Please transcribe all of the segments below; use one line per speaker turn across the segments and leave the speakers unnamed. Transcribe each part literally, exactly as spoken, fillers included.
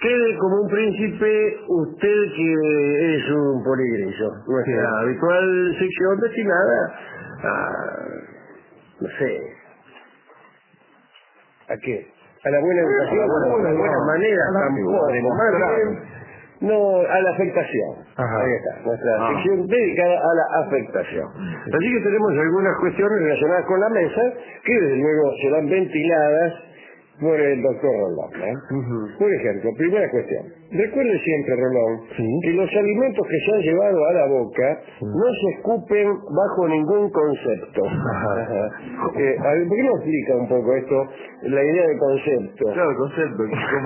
quede como un príncipe usted que es un poligrillo. Nuestra sí. habitual sección destinada a, no sé, ¿a qué? A la buena educación, a la buena, buena no, manera, tampoco, no, a la afectación. Ajá. Ahí está, nuestra ah. sección dedicada a la afectación. Sí. Así que tenemos algunas cuestiones relacionadas con la mesa que desde luego serán ventiladas por el doctor Rolón, ¿eh? Uh-huh. Por ejemplo, primera cuestión. Recuerde siempre, Rolón, ¿sí? que los alimentos que se han llevado a la boca sí. no se escupen bajo ningún concepto. Ajá. Ajá. Eh, a ver, ¿por qué no explica un poco esto, la idea de concepto?
Claro, el concepto, ¿cómo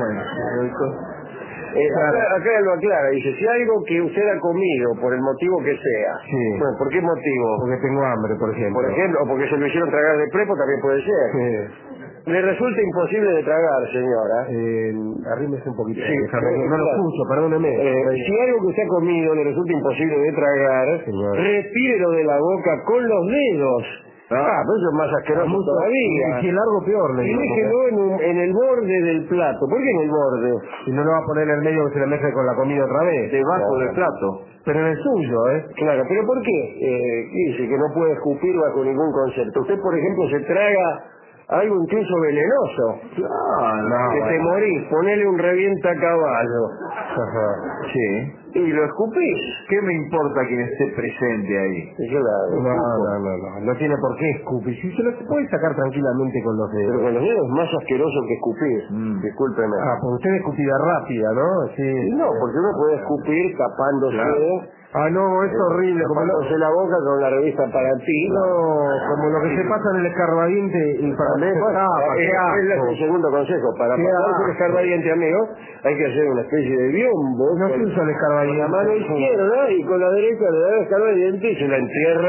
es?
Eh, claro. acá, acá lo aclara, dice, si algo que usted ha comido, por el motivo que sea,
sí.
bueno, ¿por qué motivo?
Porque tengo hambre, por ejemplo.
Por ejemplo, o porque se lo hicieron tragar de prepo, también puede ser.
Sí.
Le resulta imposible de tragar, señora.
Eh, arrímese un poquito.
Sí,
déjame,
eh,
no lo escucho, perdóneme.
Eh, si algo que usted ha comido le resulta imposible de tragar, señor, retírelo de la boca con los dedos. Ah, ah pero eso es más asqueroso mucho, todavía.
Y si es largo, peor. Le
y déjelo en, un, en el borde del plato. ¿Por qué en el borde?
Y no lo va a poner en el medio que se le mezcle con la comida otra vez.
Debajo
claro.
del plato.
Pero en el suyo, ¿eh?
Claro, pero ¿por qué? Eh, dice que no puede escupir bajo ningún concepto. Usted, por ejemplo, se traga algo incluso venenoso.
Claro, no,
que
bueno.
te morís, ponele un revienta caballo.
Ajá. Sí.
Y lo escupís.
¿Qué me importa quien esté presente ahí?
Claro.
No, no, no, no. No tiene por qué escupir. Si se lo puede sacar tranquilamente con los dedos.
Pero con los dedos es más asqueroso que escupir. Mm. Discúlpeme.
Ah, pues usted es escupida rápida, ¿no? Sí.
No, porque uno puede escupir tapándose. Claro.
Ah, no, es horrible.
Como tapándose la boca con la revista para ti.
No, como lo que se pasa en el escarbadiente y para
mí
se tapa.
Es, es el segundo consejo. Para pasarse el escarbadiente, amigo, hay que hacer una especie de biombo.
No se usa el escarbadiente.
Con la mano izquierda y con la derecha le da el escarbadiente y se la entierra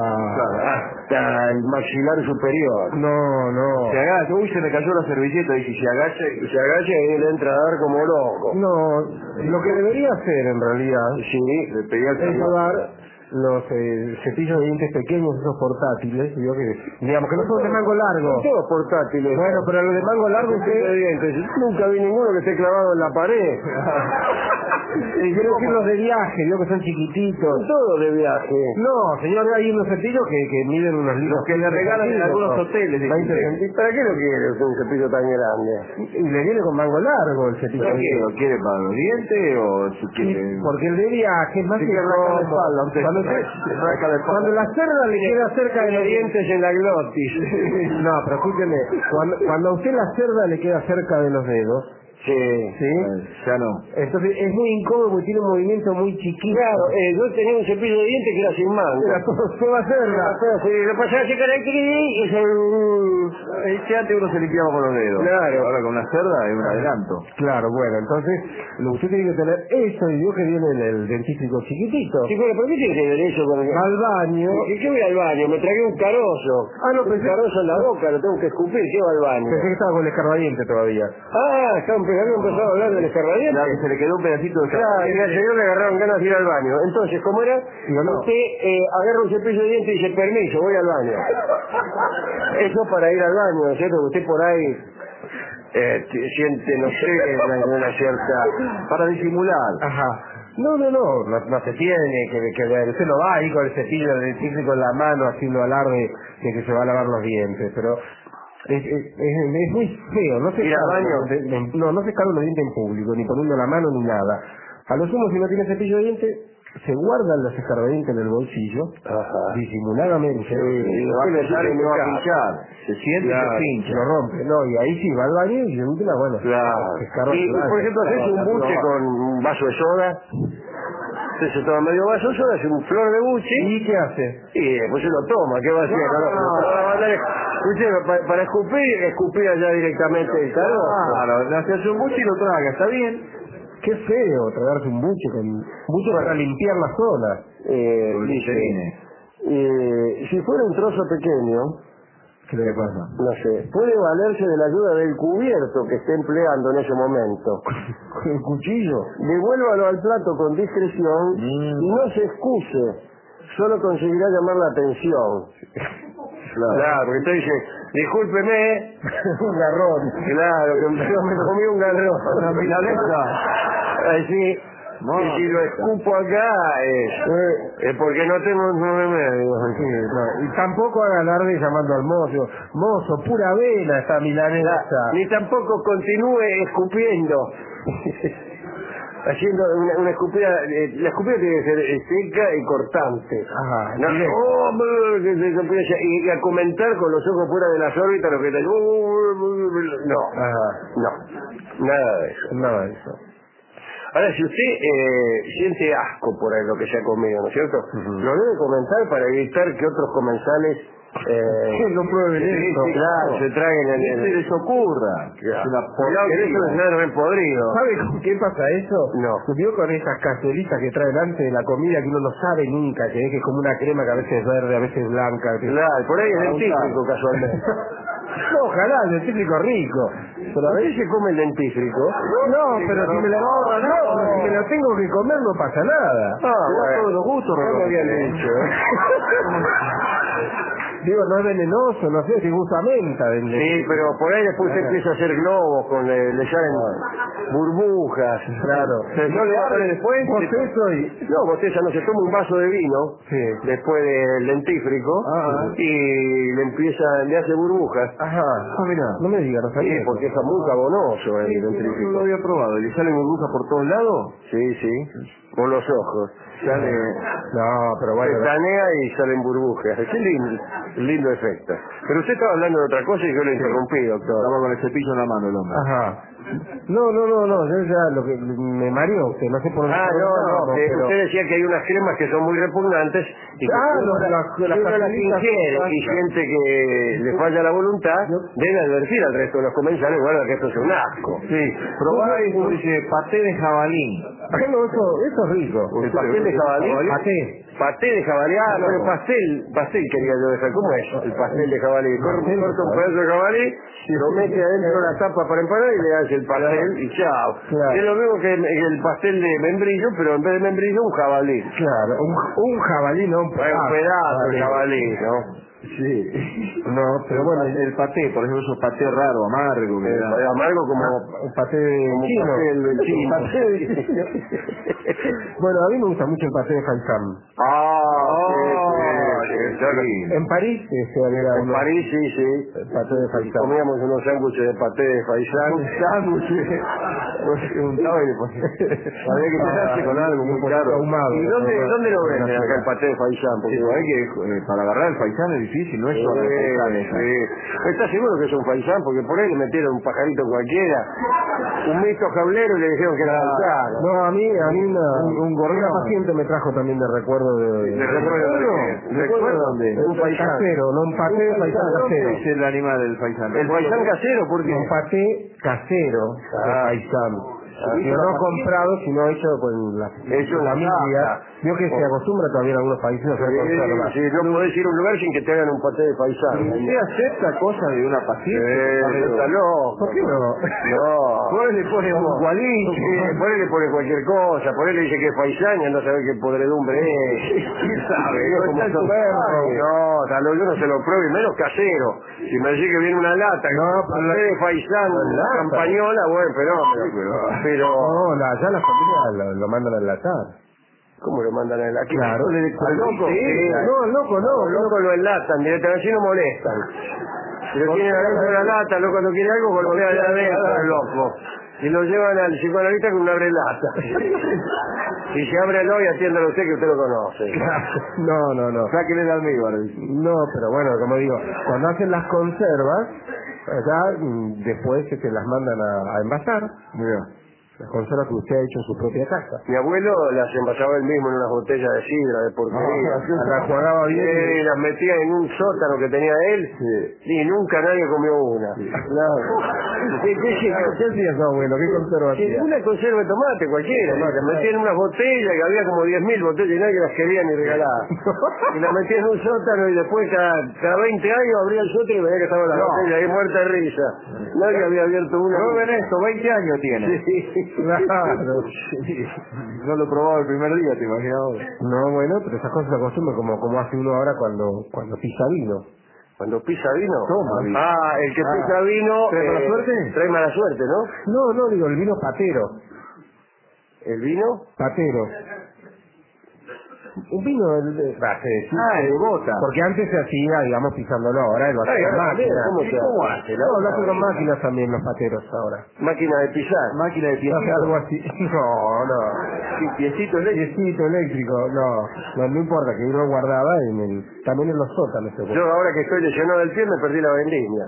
ah.
hasta el maxilar superior.
No, no.
Se agacha, uy, se me cayó la servilleta y si se agacha, se agacha y le entra a dar como loco.
No, lo que debería hacer en realidad,
sí, le pedí al
es llevar los eh, cepillos de dientes pequeños, esos portátiles, digo que, digamos que no son de mango largo.
Son todos portátiles.
Bueno, pero los de mango largo usted...
de dientes. Nunca vi ninguno que esté clavado en la pared.
Y quiero decir los de viaje, digo que son chiquititos.
Son todos de viaje.
No, señor, hay unos cepillos que, que miden unos litros.
Los que le regalan en algunos hoteles.
veinte centímetros.
¿Para qué lo quiere usted un cepillo tan grande?
Y le viene con mango largo el cepillo.
¿Para qué? ¿Lo quiere para los dientes o si quiere...?
Sí, porque el de viaje es más
si
que
la espalda.
Cuando, usted, cuando la cerda le queda cerca de los
dientes en la glotis.
No, pero escúcheme, cuando, cuando a usted la cerda le queda cerca de los dedos,
sí,
sí,
ya no.
Entonces es muy incómodo porque tiene un movimiento muy chiquito.
Claro, eh, yo tenía un cepillo de dientes que era sin manga.
¿Qué va a hacer?
Lo pasaba a checar aquí y se...
Este antes uno se limpiaba con los dedos.
Claro.
Ahora con una cerda es un adelanto. Claro, bueno, entonces lo que usted tiene que tener eso y digo que viene en el dentífrico chiquitito.
Sí, pero ¿por qué tiene que ver eso con el...
Al baño.
¿Y qué voy al baño? Me tragué un carozo.
Ah, no, pensé...
Un carozo en la boca, lo tengo que escupir, ¿qué va al baño?
Pensé que estaba con el escarbadiente todavía.
Ah, está habían empezado a hablar del escarbadiente.
Claro, que se le quedó un pedacito de
escarbadiente. Claro, y al señor le agarraron ganas de ir al baño. Entonces, ¿cómo era?
Digo, no.
Usted eh, agarra un cepillo de dientes y dice, permiso, voy al baño. Eso para ir al baño, ¿no es cierto? Usted por ahí eh, siente, no sé, una, una cierta...
Para disimular. Ajá. No, no, no, no, no se tiene que, que ver. Usted no va ahí con el cepillo dentífrico en la mano haciendo alarde de que se va a lavar los dientes, pero... Es, es, es, es muy feo, no se
ir al baño.
De, de, no, no se carga los dientes en público, ni poniendo la mano ni nada. A lo sumo, si no tiene cepillo de dientes, se guardan los escarbadientes en el bolsillo, ajá, disimuladamente,
sí, y lo va a pensar y no va a pinchar,
se siente, claro, y se pincha, lo rompe, no, y ahí sí va al baño y de última, bueno,
claro. Y por ejemplo, haces un buche con un vaso de soda, usted se toma medio vaso de soda, hace un flor de buche,
¿y qué hace?
Y después se lo toma, ¿qué va a hacer? No, no, no, usted, para, para escupir, escupir allá directamente el calor.
Claro, hace un buche y lo traga, está bien. Qué feo tragarse un buche con buche para limpiar la zona.
Eh, dice, eh, si fuera un trozo pequeño,
¿qué le pasa?
No sé, puede valerse de la ayuda del cubierto que esté empleando en ese momento.
¿Con el cuchillo?
Devuélvalo al plato con discreción mm. y no se excuse, solo conseguirá llamar la atención. Claro, claro, porque usted dice, discúlpeme.
Un garrón.
Claro, que yo me comí un garrón.
Una milanesa.
Así.
No,
y si lo escupo acá es, es porque no tengo un remedio.
Sí, no. Y tampoco haga alarde llamando al mozo. Mozo, pura avena esta milanesa.
Ni tampoco continúe escupiendo. Haciendo una, una escupida. Eh, la escupida tiene que ser seca y cortante.
Ajá.
No, oh, que se empieza y a comentar con los ojos fuera de las órbitas lo que está. No.
Ajá.
No. Nada de eso.
Nada de eso.
Ahora, si usted eh, siente asco por lo que se ha comido, ¿no es cierto? Uh-huh. Lo debe comentar para evitar que otros comensales eh,
no prueben
sí,
esto.
sí, claro, se traguen el...
¿Qué se les ocurra?
Claro. Cuidado que eso es nada podrido.
¿Sabe con qué pasa eso?
No.
Subió con esas cazuelitas que traen antes de la comida que uno no sabe nunca, que es que es como una crema que a veces es verde, a veces es blanca. Que...
Claro, por ahí es dentífrico casualmente.
No, ojalá, el dentífrico rico.
Pero a veces se come el dentífrico.
No, pero si me, la, no, no, si me lo tengo que comer no pasa nada.
Ah, bueno.
Todos los gustos,
no lo habían dicho.
Digo, no es venenoso, no sé si gusta menta. De, de...
Sí, pero por ahí después se empieza a hacer globos, con le, le salen burbujas.
Claro.
¿No le arde después?
Bostezo y...
No, botella no, se toma un vaso de vino,
sí,
después del dentífrico,
ajá,
y le empieza, le hace burbujas.
Ajá. Ah, mira, no me digas, no sabía.
Sí, porque es muy cabonoso el
sí,
dentífrico.
no lo había probado. ¿Y le sale burbuja por todos lados?
Sí, sí, con los ojos. Sale,
no, pero bueno.
se tanea y salen burbujas. Qué lindo, lindo efecto. Pero usted estaba hablando de otra cosa y yo le interrumpí, doctor.
Estaba con el cepillo en la mano el hombre.
Ajá. No, no, no, no, yo ya lo que me mareó usted, no sé por dónde.
Ah, no, no, no,
pero...
usted decía que hay unas cremas que son muy repugnantes y que
ah,
si
los,
uno
las,
si
las
uno las
pastillitas
ingiere
son-
y siente que le falla la voluntad, debe advertir al resto de los comensales, bueno, que esto es un asco.
Sí, probá eso, dice paté de jabalí.
Bueno, eso, eso es rico.
¿El pastel de jabalí?
Paté.
Paté de jabalí, ah, no, el pastel, pastel quería yo dejar, ¿cómo es? El pastel de jabalí. Corta un pedazo de jabalí, lo mete adentro de la tapa para empanar y le hace el pastel y chao.
Claro.
Es lo mismo que el pastel de membrillo, pero en vez de membrillo un jabalí.
Claro, un, un jabalí, no un
Un
pedazo.
pedazo de jabalí, ¿no?
Sí.
No, pero bueno,
el, el paté, por ejemplo, esos paté raro, amargo. Que
Eh,
da.
amargo como...
un paté de
como
chino.
pastel de chino.
Paté de chino. Bueno, a mí me gusta mucho el paté de faisán.
Ah,
Ah,
sí, sí,
sí, sí.
En París, este, había
en
uno-
París, sí, sí.
el paté de faisán.
Comíamos unos sándwiches de paté de faisán.
Un sándwich. Un sándwich. Había que quedarse con algo muy caro.
Ahumado.
¿Y dónde, dónde lo venden acá el paté de faisán? Porque
Sí, hay que, eh, para agarrar el faisán es difícil, no es solo el faisán esa.
sí. ¿Estás seguro que es un faisán? Porque por ahí le metieron un pajarito cualquiera, un mito jaulero y le dijeron que era faisán.
No, a mí, a mí una,
Un- un gorrión.
una paciente me trajo también de recuerdo de...
¿De recuerdo de qué?
¿Recuerdo dónde?
Un
faisán.
casero, no un paté de faisán casero.
¿Dónde es el animal del faisán?
¿El faisán casero? ¿Por qué?
Un paté casero de
Ah.
faisán.
Ah,
Pero no comprado, sino hecho con la,
Hecho en la
familia.
casa.
Vio que se acostumbra todavía en algunos países a hacer
Sí,
conservas.
sí, no podés ir a un lugar sin que te hagan un paté de faisán.
¿Usted acepta cosas de una paciente?
Eh, está loco.
¿Por qué no?
No.
Por ahí le pone un cualito.
Sí, por él le pone cualquier cosa, por él le dice que es faisán y anda a saber qué podredumbre es. ¿Quién sabe?
No,
¿Cómo
está el
son?
perro.
No, tal vez yo no se lo pruebe, y menos casero. Si me dice que viene una lata,
No,
que
pero la-
de faisán,
lata.
campañola, bueno, pero, pero, pero,
No, la, ya las familias lo, lo mandan a enlatar.
¿cómo lo mandan a la aquí?
Claro.
¿Al loco?
Sí,
Sí,
no, al loco no.
al loco lo enlatan, directamente así no molestan. Si lo tienen adentro de la lata, loco cuando quiere algo, golpea de adentro, el loco. Y lo llevan al psicoanalista con una abrelata. Si se abre el hoy, atiéndalo usted que usted lo conoce.
No, no, no.
Sáquenle el almíbar.
No, pero bueno, como digo, cuando hacen las conservas, ya mm, después que se las mandan a, a envasar,
Mira.
las conservas que usted ha hecho en su propia casa.
Mi abuelo las envasaba él mismo en unas botellas de sidra, de porquería.
Ah, las jugaba bien.
Sí, las metía en un sótano que tenía él y nunca nadie comió una.
Claro. ¿Qué, qué, qué, qué hacía su abuelo? ¿Qué conserva
Sí,
hacía?
una conserva de tomate cualquiera,
Tomate,
las metía en unas botellas, que había como diez mil botellas y nadie las quería ni regalar. Y las metía en un sótano y después cada, cada veinte años abría el sótano y veía que estaba la
No.
botella ahí muerta de risa. Nadie había abierto una.
Prueben esto, veinte años tiene.
Sí.
Claro.
No lo probaba el primer día, te imaginas.
No, bueno, pero esas cosas se acostumbran como, como hace uno ahora cuando, cuando pisa vino.
Cuando pisa vino.
Toma vino.
Ah, el que
ah.
pisa vino.
¿Trae mala
eh,
suerte?
Trae mala suerte, ¿no?
No, no, digo, el vino patero.
¿El vino?
Patero. Un vino el de... Ah, sí, sí,
Ah,
sí.
de bota.
Porque antes se hacía, digamos, pisándolo, ahora lo hace
Ay,
con
ahora
máquinas.
también, ¿cómo se
¿Cómo
hace?
hace? No, lo hacen con máquinas también los pateros ahora.
Máquina de pisar.
Máquina de
Hace
piecito.
algo así. No, no.
Sí, piecito eléctrico.
Piecito eléctrico, no. No, no importa, que uno guardaba en el, también en los sótanos. Se
Yo ahora que estoy lesionado del pie me perdí la vendimia.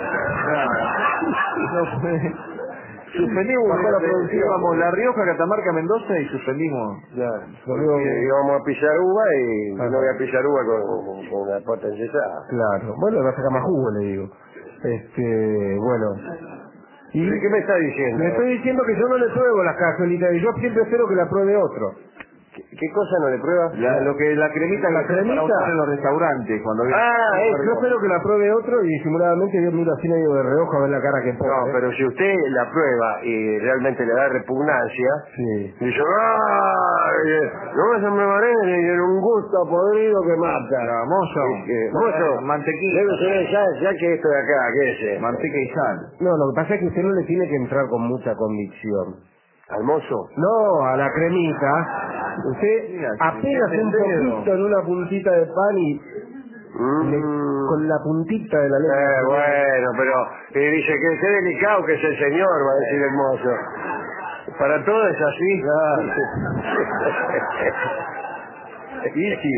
No fue. Suspendimos
Bajó la
eh,
producción.
íbamos La Rioja, Catamarca, Mendoza y suspendimos.
Ya,
Porque íbamos a pillar uva y
Ajá.
no voy a pillar uva con, con una pata enyesada.
Claro. Bueno, le va a sacar más jugo, le digo. Este, bueno. Y
¿De qué me está diciendo?
le estoy diciendo que yo no le pruebo las cazuelitas y yo siempre espero que la pruebe otro.
¿Qué, qué cosa no le prueba?
La, lo que la cremita
La
que usan
cremita.
para usar en los restaurantes cuando
Ah,
Yo
eso.
espero que la pruebe otro y disimuladamente yo miro así medio de reojo a ver la cara que pone.
No, pero si usted la prueba y realmente le da repugnancia,
Sí.
dice, ¡ay! No se me parece tiene un gusto podrido que mata.
No, mozo.
Es que, mozo,
Mantequilla.
debe ser ya, ya que esto de acá, ¿qué es esto?
Manteca y sal.
No, lo que pasa es que usted no le tiene que entrar con mucha convicción.
¿Al mozo?
No, a la cremita. Usted
Mira,
apenas
que
un
se te
poquito en una puntita de pan y
Mm.
le- con la puntita de la lengua.
Eh, bueno, pero y dice que qué delicado que es el señor, va a decir el mozo. Para todo es así.
Y sí.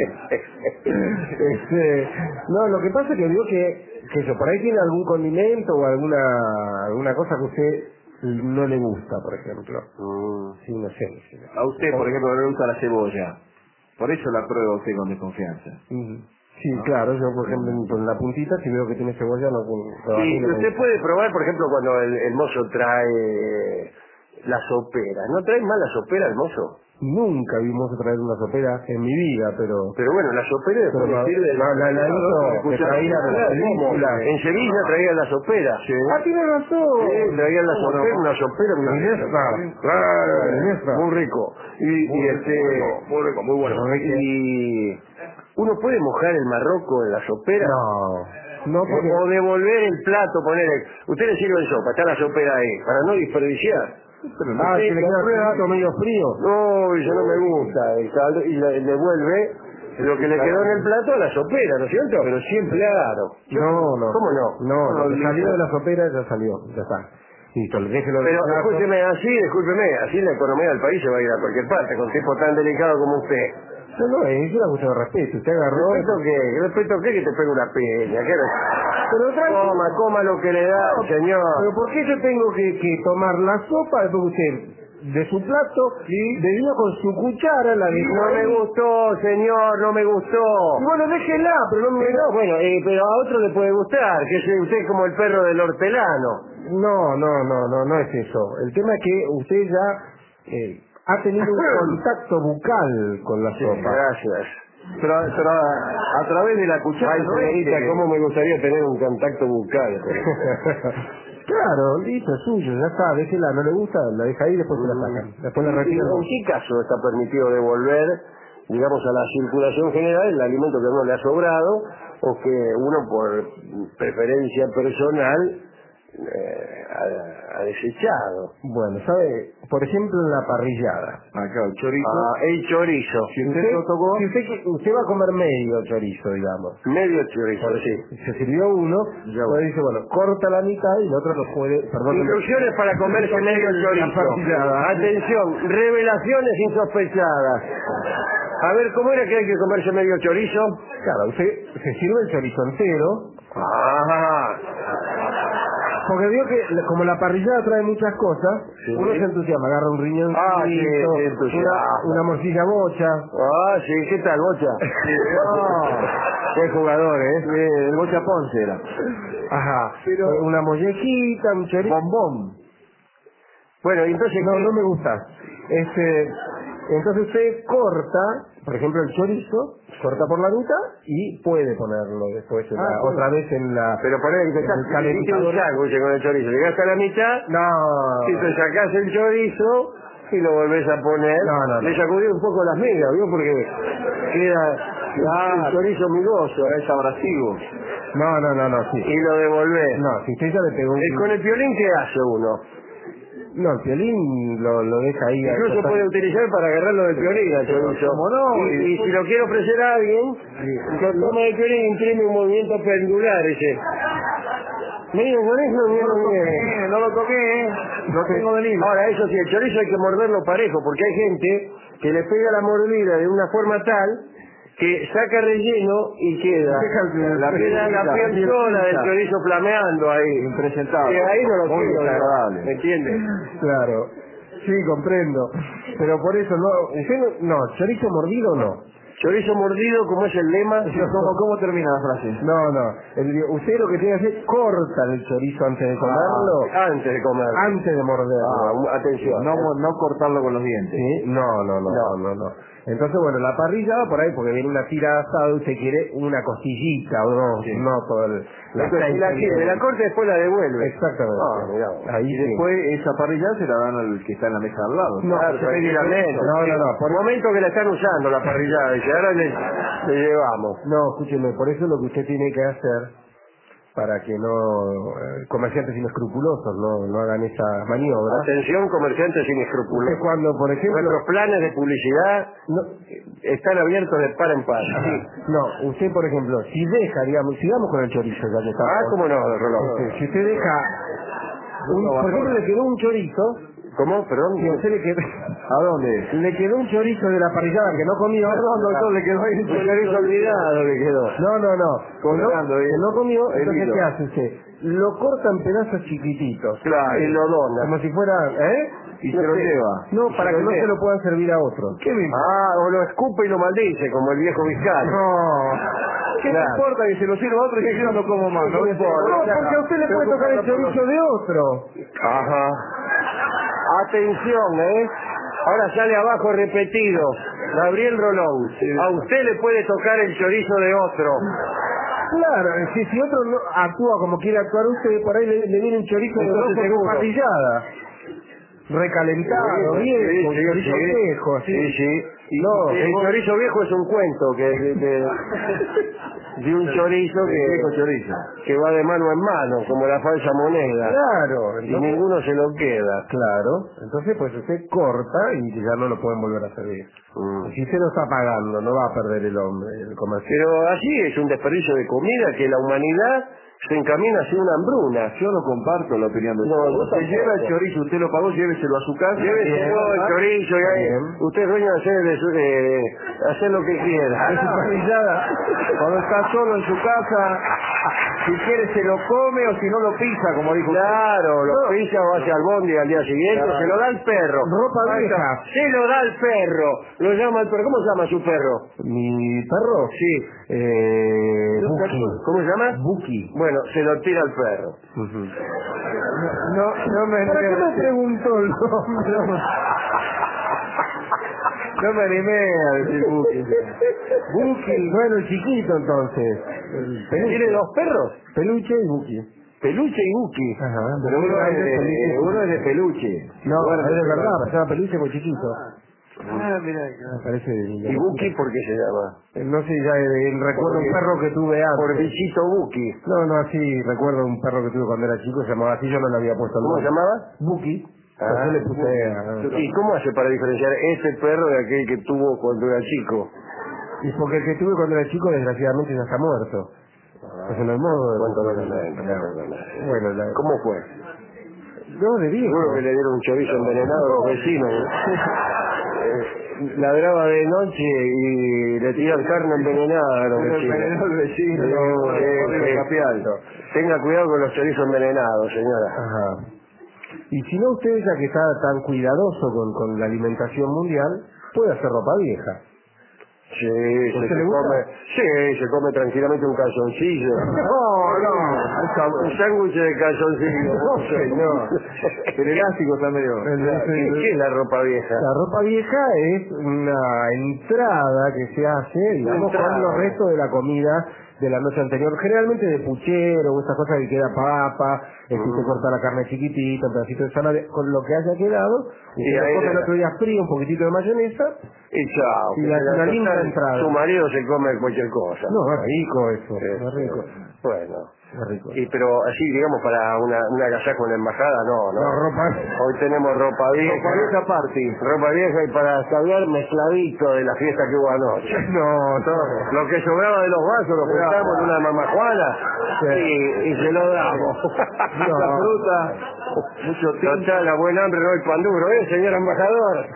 Este, no, lo que pasa es que digo que, que eso, por ahí tiene algún condimento o alguna alguna cosa que a usted no le gusta, por ejemplo.
Mm.
Sí, no sé. no sé.
A usted, por ejemplo, no le gusta la cebolla. Por eso la prueba usted con desconfianza.
Ujú. Sí,
¿No?
claro, yo por ejemplo en la puntita si veo que tiene cebolla no no-
Sí,
no me
usted
gusta.
puede probar, por ejemplo, cuando el, el mozo trae la sopera. ¿No trae más la sopera el mozo?
Nunca vimos traer una sopera en mi vida, pero...
Pero bueno, la sopera
Pero
después
la-
sirve...
la- la- la hizo que traía de la película.
En Sevilla traían la sopera. Sí.
Ah, tiene razón.
Sí, traían la
¿Cómo no?
sopera, una sopera, una
Minestra.
Claro,
Minestra.
muy rico. Y,
Muy
y
rico,
este...
muy rico, muy rico, muy bueno.
Y... ¿Uno puede mojar el marroco en la sopera?
No, no porque...
O devolver el plato, poner usted le sirve en sopa, está la sopera ahí, para no desperdiciar.
Pero ah, que le queda prueba medio frío.
No, eso no me gusta, el caldo, y le devuelve lo que le quedó en el plato a la sopera, ¿no es cierto? Pero siempre, claro.
No, no.
¿Cómo no?
No,
No,
lo que
no,
salió
no.
de la sopera ya salió, ya está. Listo, déjelo
Pero
del plato.
escúcheme, así, discúlpeme, así la economía del país se va a ir a cualquier parte, con tipo tan delicado como usted.
No, no, es una cuestión de respeto. Usted agarró...
¿Respeto qué? ¿Respeto qué? Que te pega una peña. ¿Qué?
Pero tranquilo.
Coma, coma lo que le da,
No,
señor.
Pero ¿por qué yo tengo que, que tomar la sopa después que usted de su plato bebió con su cuchara la dejó
No me
ahí?
gustó, señor, no me gustó.
Y bueno, déjela, pero no me...
Pero, bueno, eh, pero a otro le puede gustar, que es usted como el perro del hortelano.
No, no, no, no, no es eso. El tema es que usted ya eh, ha tenido un contacto bucal con la sopa.
Gracias.
Pero, pero a, a través de la cuchara.
Ay,
¿no?
señorita,
Este,
cómo me gustaría tener un contacto bucal.
Claro, listo, es suyo, ya está, déjela, no le gusta, la deja ahí y después se la sacan. Después la
¿En
retiran.
qué caso está permitido devolver, digamos, a la circulación general el alimento que a uno le ha sobrado o que uno por preferencia personal eh, ha, ha desechado?
Bueno, ¿sabe? Por ejemplo, en la parrillada.
Acá, el chorizo.
Ah, el chorizo.
Si usted lo tocó.
si usted, que- usted va a comer medio chorizo, digamos.
Medio chorizo, sí.
Se sirvió uno, entonces dice, bueno, corta la mitad y el otro lo puede... Perdón,
Instrucciones para comerse medio chorizo. Atención, revelaciones insospechadas. A ver, ¿cómo era que hay que comerse medio chorizo?
claro, usted se sirve el chorizo entero,
Ah,
porque vio que la- como la parrillada trae muchas cosas,
Sí.
uno se entusiasma, agarra un riñoncito,
Ah, sí, se
una,
entusiasma.
una morcilla bocha.
ah, sí, ¿qué tal, Bocha? Qué jugador, ¿eh?
Eh, el Bocha Ponce era.
Ajá, pero una mollejita, un chorizo.
Bombón.
Bueno, y entonces...
No,
¿qué?
no me gusta. Este, entonces usted corta, por ejemplo, el chorizo, corta por la mitad y puede ponerlo después en la-
Ah, sí.
otra vez en la...
Pero poner que te
en el
hiciste un
calentador.
sándwich con el chorizo. Llegaste a la mitad,
No.
y te sacás el chorizo y lo volvés a poner.
No, no, no.
Le sacudí un poco las migas, ¿vio? Porque queda
Ah,
el chorizo migoso.
Es abrasivo.
No, no, no, no, sí.
y lo devolvés.
No, si usted ya le pegó un...
Eh, Con el piolín, ¿qué hace uno?
No, el piolín lo, lo deja ahí.
Incluso puede utilizar para agarrarlo del piolín al chorizo.
¿Cómo no?
Y, y si lo quiere ofrecer a alguien, lo toma del piolín y imprime un movimiento pendular, dice. Miren, con eso
No
viene
lo
bien.
toqué, no lo toqué, lo tengo del hilo.
Ahora, eso sí, el chorizo hay que morderlo parejo, porque hay gente que le pega la mordida de una forma tal que saca relleno y queda
La
queda la
piel
piel sola del chorizo flameando ahí.
Impresentable.
Y ahí no lo
Muy
quiero,
desagradable.
¿me entiendes?
Claro. Sí, comprendo. Pero por eso, no, usted no, no, chorizo mordido no.
Chorizo mordido, como es el lema.
¿Cómo, ¿Cómo termina la frase?
No, no. El- usted lo que tiene que hacer es cortar el chorizo antes de comerlo.
Ah, antes de comer.
Antes de morderlo.
Ah, atención.
No, no cortarlo con los dientes.
¿Sí? No, no, no, no, no, no. Entonces, bueno, la parrilla va por ahí porque viene una tira de asado y usted quiere una costillita o no,
Sí.
no todo el...
Entonces, si la quiere, la corta y después la devuelve.
Exactamente.
Ah, mirá.
Ahí
Y
sí.
después esa parrilla se la dan al que está en la mesa al lado.
No,
Claro, tranquilamente.
No, no, no.
Por el momento que la están usando la parrillada, y ahora le, le llevamos.
No, escúcheme, por eso lo que usted tiene que hacer para que no eh, comerciantes inescrupulosos no, no hagan esa maniobra.
Atención, comerciantes
Usted
inescrupulosos.
cuando, por ejemplo...
Nuestros planes de publicidad
No,
están abiertos de par en par.
no, usted, por ejemplo, si deja, digamos, sigamos con el chorizo ya que está.
Ah, cómo no, Rolón.
Este, si usted deja, un- por ejemplo, le quedó un chorizo,
¿Cómo? Perdón.
si a usted le quedó,
¿A dónde?
le quedó un chorizo de la parrillada que no comió,
Perdón, doctor, le quedó ahí
Un chorizo olvidado le quedó.
no, no, no, que no,
Colgando,
que
eh.
no comió,
El
entonces
hilo.
¿qué hace usted? Lo corta en pedazos chiquititos.
Claro, y lo dona.
Como si fuera, ¿eh?
Y
No
se lo
sé.
lleva.
No,
Y
para
se
que
lo
no
lleva.
se lo puedan servir a otro.
¿Qué me
Ah, o lo escupe y lo maldice, como el viejo Vizcarra.
No.
¿Qué
Claro.
me importa que se lo sirva a otro y que yo no como más?
No importa.
No, porque a usted le puede tocar el chorizo de otro.
Ajá. Atención, ¿eh? Ahora sale abajo repetido. Gabriel Rolón, a usted le puede tocar el chorizo de otro.
Claro, si, si otro no actúa como quiere actuar usted, por ahí le, le viene un chorizo de
Entonces,
rojo con
seguro.
parrillada. Recalentado,
Sí,
viejo,
sí,
un
sí,
chorizo
sí.
viejo, así.
Sí, sí.
No,
el
vos-
chorizo viejo es un cuento que de, de- de un chorizo
El viejo
que,
chorizo.
que va de mano en mano, como la falsa moneda.
Claro,
Y
entonces,
ninguno se lo queda.
claro, entonces pues usted corta y ya no lo pueden volver a servir.
Mm.
Si usted lo está pagando, no va a perder el hombre, el comercio.
Pero así es un desperdicio de comida que la humanidad se encamina hacia una hambruna.
Yo no comparto la opinión de
No,
usted.
yo
Usted
tampoco.
lleva el chorizo, usted lo pagó, lléveselo a su casa.
Lléveselo el chorizo y ahí,
Bien.
usted es dueño de hacer, de su- de hacer lo que quiera.
Es su parrillada.
Cuando está solo en su casa, si quiere se lo come o si no lo pisa, como dijo usted.
Claro, lo
No.
pisa o hace al bondi al día siguiente,
Claro.
se lo da al perro.
Ropa
Ahí está.
vieja.
Se lo da al perro. Lo llama al perro. ¿Cómo se llama su perro?
Mi perro,
Sí.
eh, Buki.
¿Cómo se llama?
Buki.
Bueno, se lo tira al perro.
Ujú.
No, no me
¿Para qué me
animé,
preguntó el nombre?
no me animé a decir Buki.
Buki, bueno, el chiquito entonces. El
¿Tiene
peluche.
dos perros?
Peluche y Buki.
Peluche y Buki.
Ajá,
Pero uno es de, uno es de peluche.
No,
Bueno,
es de verdad, se llama peluche muy chiquito.
Ah, mira.
Me parece lindo.
¿Y Buki por qué se llama?
Eh, No sé, ya eh, recuerdo un perro que tuve
Por
antes.
bichito Buki.
No, no, sí, recuerdo un perro que tuve cuando era chico, se llamaba así, yo no le había puesto el
¿Cómo se
nombre.
llamaba?
Buki.
Ah,
yo le puse... ah,
¿Y cómo hace para diferenciar ese perro de aquel que tuvo cuando era chico?
Y porque el que tuve cuando era chico, desgraciadamente, ya está muerto. Pues en el modo de...
¿Cuánto lo lamento? cuánto lo lamento.
Bueno, la...
¿Cómo fue?
No, de viejo.
Seguro que le dieron un chorizo envenenado a los vecinos. Eh, Ladraba de noche y le tiran carne envenenada a los
Pero
vecinos.
envenenó al vecino,
Sí,
no,
eh,
código
eh,
capial.
Tenga cuidado con los chorizos envenenados, señora.
Ajá. Y si no, usted ya que está tan cuidadoso con, con la alimentación mundial, puede hacer ropa vieja.
Sí, se,
¿Usted
se
le gusta?
come, sí, se come tranquilamente un calzoncillo.
No, no.
Un sándwich de calzoncillo.
No, señor.
El elástico está medio...
¿Qué, qué es la ropa vieja?
La ropa vieja es una entrada que se hace, digamos,
Entrada.
con los restos de la comida de la noche anterior, generalmente de puchero o esas cosas que queda papa, es que se corta la carne chiquitita, un pedacito de zanahoria, con lo que haya quedado, y se lo come el otro día frío, un poquitito de mayonesa,
y chao.
y la, una linda entrada.
Su marido se come cualquier cosa.
No, es rico eso,
es,
es rico.
Bueno.
Es rico.
Y pero así, digamos, para una, una agasajo en la embajada, no, no.
No, ropa.
Hoy tenemos ropa vieja.
Ropa vieja party.
Ropa vieja y para escabiar mezcladito de la fiesta que hubo anoche.
No, todo.
Lo que sobraba de los vasos lo juntamos en una mamajuana
sí.
y, y se lo damos.
Mucha no. fruta, mucho tiempo.
Total, a buen hambre no hay pan duro, ¿eh, señor embajador?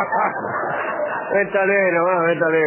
Métale nomás, métale.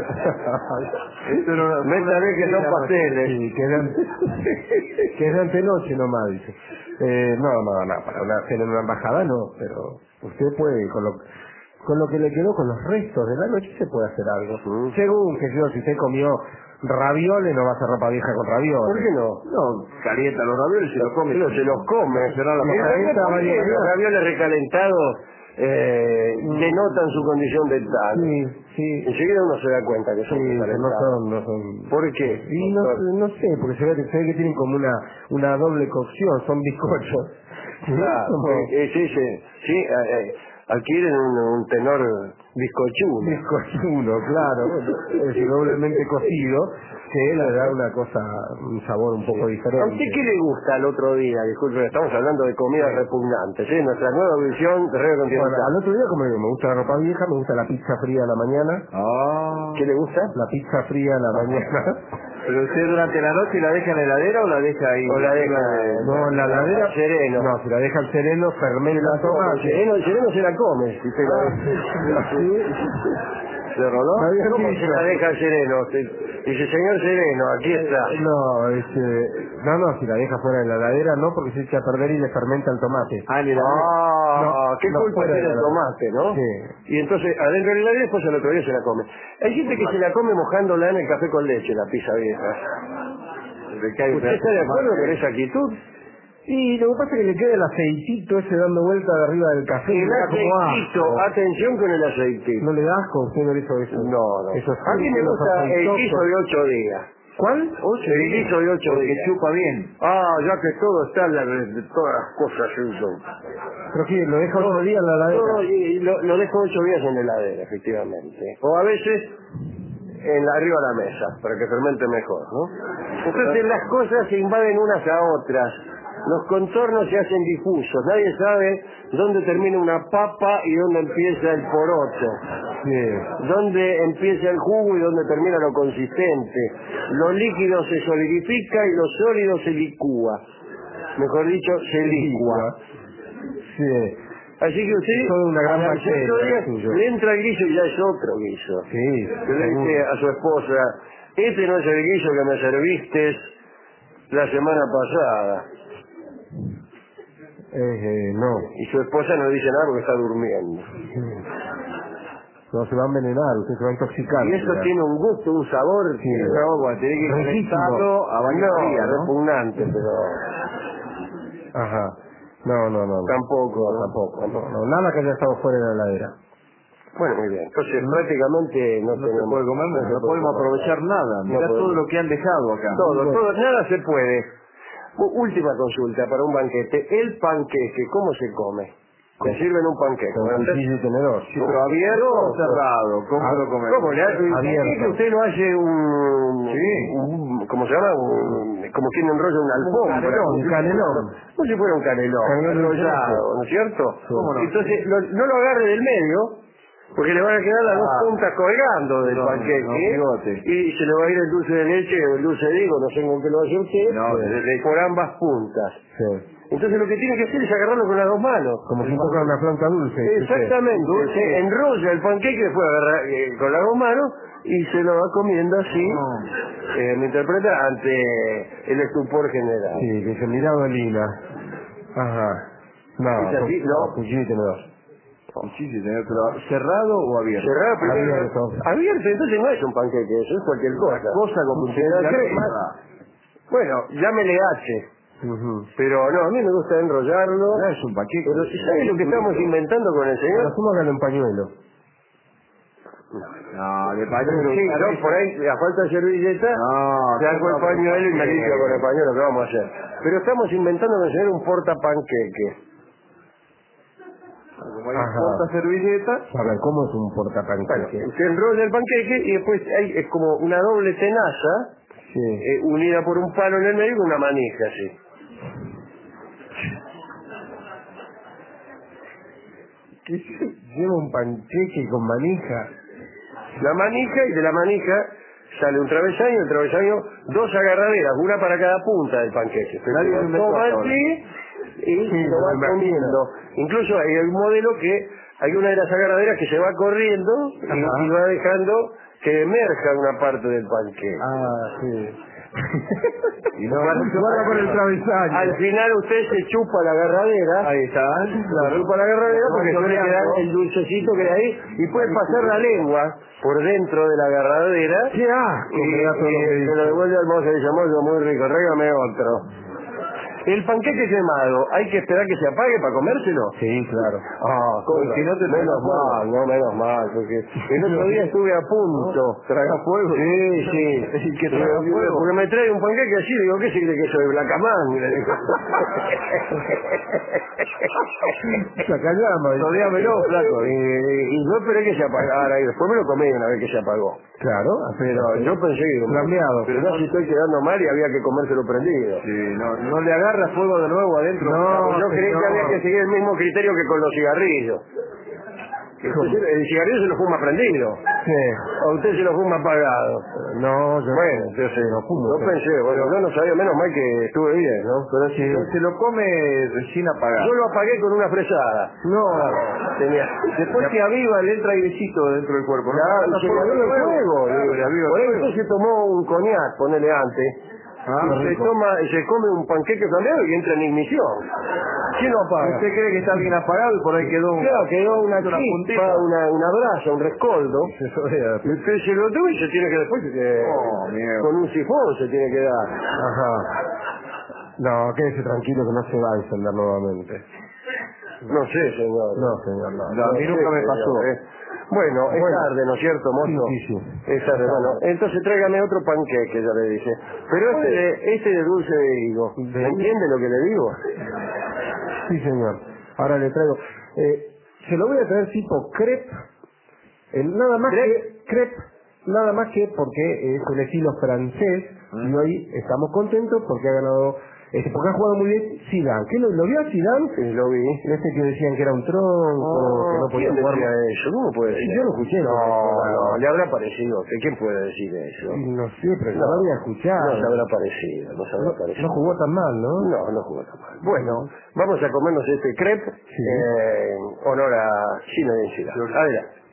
No,
métale que son pasteles.
Sí, quedan, quedan de noche nomás, dice. Eh, no, no, no, para una cena en una embajada no, pero usted puede, con lo, con lo que le quedó, con los restos de la noche, se puede hacer algo. Mm. Según que yo, si usted comió ravioles, no va a hacer ropa vieja con ravioles.
¿Por qué no?
No, calienta los ravioles y se los come.
Pero se los come.
Será la
los ravioles recalentados eh, denotan su condición de tal.
Sí, sí.
Enseguida uno se da cuenta que son
sí,
recalentados.
no son, no son.
¿Por qué?
Y no, no sé, porque se ve, se ve que tienen como una, una doble cocción, son bizcochos.
Claro, sí, sí, sí, sí eh, eh, adquieren un, un tenor bizcochuno.
Bizcochuno, claro, es doblemente cocido, que le da una cosa, un sabor un poco
sí.
diferente.
¿A usted qué le gusta al otro día? Disculpe, estamos hablando de comidas repugnantes, ¿sí? Nuestra nueva visión de Radio Continental.
Bueno, al otro día, como digo, me gusta la ropa vieja, me gusta la pizza fría a la mañana.
Ah.
¿Qué le gusta?
La pizza fría a la mañana.
¿Pero usted durante la noche la deja en la heladera o la deja ahí?
O la deja
no, en la heladera
sereno.
No, si la deja al sereno, fermenta
la
toma.
El sereno, el sereno se la come. Si se la... ¿Se roló? ¿Cómo se la deja al sereno? Dice, señor sereno, aquí está.
No, este, no, no, si la deja fuera de la heladera, no, porque se echa a perder y le fermenta el tomate.
Ah, le ah no, qué no, culpa tiene el tomate, ¿no?
Sí.
Y entonces, adentro de la heladera, después al otro día se la come. Hay gente que se la come mojándola en el café con leche, la pizza vieja. ¿Usted está de acuerdo con esa actitud?
Y lo que pasa es que le queda el aceitito ese dando vuelta de arriba del café.
El aceitito, atención con el aceitito.
¿No le da asco? ¿Usted no le hizo eso?
No, no.
Eso
a mí me gusta el guiso de ocho días.
¿Cuál?
Ocho el guiso de ocho días.
Que chupa bien.
Ah, ya que todo está en la, de todas las cosas son.
¿Pero qué? ¿Lo deja ocho días en la heladera?
No, y lo, lo dejo ocho días en la heladera, efectivamente. O a veces en la, arriba de la mesa, para que fermente mejor, ¿no? Entonces las cosas se invaden unas a otras. Los contornos se hacen difusos, nadie sabe dónde termina una papa y dónde empieza el poroto,
sí.
dónde empieza el jugo y dónde termina lo consistente. Lo líquido se solidifica y lo sólido se licúa. Mejor dicho, se licúa.
Sí.
Así que usted,
toda una gran
a las ocho días, le entra el guiso y ya es otro guiso.
Sí.
Le dice a su esposa, este no es el guiso que me serviste la semana pasada.
Eh, eh, no.
Y su esposa no dice nada porque está durmiendo.
No, se va a envenenar, usted se va a intoxicar.
Y eso
mira.
tiene un gusto, un sabor.
Sí,
que
no, bueno, tiene que calentarlo a baño
no,
fría, ¿no?
repugnante, pero...
Ajá. No, no, no. no.
Tampoco,
no,
¿no?
tampoco. No, no, nada que haya estado fuera de la heladera.
Bueno, muy bien. Entonces, prácticamente no,
no
tenemos...
se puede comer, no, no podemos aprovechar nada. Mirá
no
todo lo que han dejado acá.
Todo, todo, nada se puede. Última consulta para un banquete. El panqueque, ¿cómo se come? Te sirven un panqueque.
Con cuchillo y tenedor.
Sí, pero abierto o cerrado. ¿Cómo
ah,
lo comemos?
¿Cómo le hace?
Abierto.
Que usted lo hace un...
Sí.
un ¿cómo se llama? Un, como quien enrolla una alfombra.
Un canelón.
Como si fuera un canelón.
Canelón
enrollado, ¿no es cierto?
¿Cómo no?
Entonces, lo, no lo agarre del medio, porque le van a quedar las
Ah.
dos puntas colgando del
No,
panqueque.
no, bigote.
Y se le va a ir el dulce de leche o el dulce de higo, no sé con qué lo hace usted,
No,
de- de- por ambas puntas.
Sí.
Entonces lo que tiene que hacer es agarrarlo con las dos manos.
Como si toca una planta dulce.
Exactamente,
Dulce.
se enrolla el panqueque, después agarra eh, con las dos manos y se lo va comiendo así,
No.
eh, me interpreta, ante el estupor general.
Sí, que se mira Dolina. Ajá. No,
¿Es así?
con-
No.
cuchillo y tenedor.
Cuchillo, señor, pero ¿cerrado o abierto?
Cerrado primero.
Abierto.
Abierto, entonces no es un panqueque, eso es cualquier cosa.
Cosa como
Se la crema. Bueno, llámele H.
Uh-huh.
Pero no, a mí me gusta enrollarlo.
No es un panqueque.
Pero ¿sabe lo que estamos inventando con el señor?
Pero ¿cómo hagan en pañuelo?
No, de pañuelo.
Sí, no, por ahí, a falta de servilleta,
No,
saco el
no,
pañuelo y me
sí.
limpio con el pañuelo, ¿qué vamos a hacer? Pero estamos inventando conseguir un portapanqueque.
Como hay
Ajá.
porta servilleta.
A ver, ¿cómo es un portapanqueque?
Bueno, usted enrolla el panqueque y después hay, es como una doble tenaza,
Sí.
eh, unida por un palo en el medio y una manija así.
¿Qué se- lleva un panqueque con manija?
La manija, y de la manija sale un travesaño, el travesaño, dos agarraderas, una para cada punta del panqueque.
Nadie lo
Se
inventó
toma
hasta
así y
Sí,
lo
me
va
imagino.
comiendo. Incluso hay un modelo que hay una de las agarraderas que se va corriendo y,
Ajá.
y va dejando que emerja una parte del panqueque.
Ah, sí.
Y no,
Bueno,
Se guarda con el travesaño.
Al final usted se chupa la agarradera.
ahí está.
Se chupa la agarradera porque
No,
suele
no,
quedar
no.
el dulcecito que hay ahí y puede pasar la lengua por dentro de la agarradera.
¡Qué asco!
Y,
Me da todo lo que
y se
dice.
lo devuelve al mozo y dice, mozo, muy rico, tráigame otro. El panqueque quemado, ¿hay que esperar que se apague para comérselo?
Sí, claro.
Ah,
Porque si no te
menos
traga fuego.
mal, no, menos mal, porque el otro día estuve a punto.
Traga fuego.
Sí, sí.
¿Y que traga
Digo,
fuego?
porque me trae un panqueque así, digo, ¿qué se cree que soy? Blacamán. Le digo.
Saca llama.
Rodéamelo, flaco. Y, y yo esperé que se apagara y después me lo comí una vez que se apagó.
Claro,
Pero yo pensé que...
Flambeado.
Pero no, si estoy quedando mal y había que comérselo prendido.
Sí, no, no le agarra fuego de nuevo adentro.
No,
Yo creí que
señor.
había que seguir el mismo criterio que con los cigarrillos. Usted se- el cigarrillo se lo fuma prendido.
Sí.
O usted se lo fuma apagado.
No, yo
Bueno, yo sé,
no fumo.
yo pensé, bueno, yo no sabía, menos mal que estuve bien, ¿no? Pero sí.
Se lo come sin apagar.
Yo lo apagué con una fresada.
No.
Tenía...
Después se aviva, le entra airecito dentro del cuerpo. ¿no?
Claro,
Pasa
se le
fuego
aviva
de
el fuego.
Claro, le aviva
Por
el
ahí
fuego.
usted se tomó un coñac, ponele antes.
Ah,
y se
rico.
toma, se come un panqueque cambiado y entra en ignición. ¿Quién lo apaga?
Usted cree que está bien apagado y por ahí quedó un...
Claro, quedó una
una
chispa,
puntita.
una, una brasa, un rescoldo.
Eso era.
Y usted se lo toma y se tiene que después, eh,
Oh, mierda.
con un sifón se tiene que dar.
Ajá. No, quédese tranquilo que no se va a encender nuevamente.
No sé, señor.
No, señor, no.
No, a mí
sé,
nunca me
señor,
pasó.
eh. Bueno, es
Bueno.
tarde, ¿no es cierto, mozo?
Sí, sí, sí.
Es tarde, bueno. Entonces tráigame otro panqueque, ya le dije. Pero este de, este de dulce de higo.
¿De
¿Me
higo?
entiende lo que le digo?
Sí, señor. Ahora le traigo. Eh, se lo voy a traer tipo crepe. Eh, nada más
¿Crepe?
que crepe. Nada más que porque es un estilo francés y hoy estamos contentos porque ha ganado, este, porque ha jugado muy bien Zidane. ¿Qué lo, lo vio a Zidane?
Sí, lo vi.
Este que decían que era un tronco, que no podía
¿Quién
jugar.
decía eso? ¿Cómo puede ser?
Yo lo escuché.
No,
porque-
no, le habrá parecido. ¿Quién puede decir eso?
Sí, no sé, pero yo
No.
lo había escuchado.
No se habrá parecido, no se habrá
No,
parecido.
no jugó tan mal, ¿no?
No, no jugó tan mal. Bueno, vamos a comernos este crepe
Sí.
eh, en honor a Zinedine Zidane. Adelante.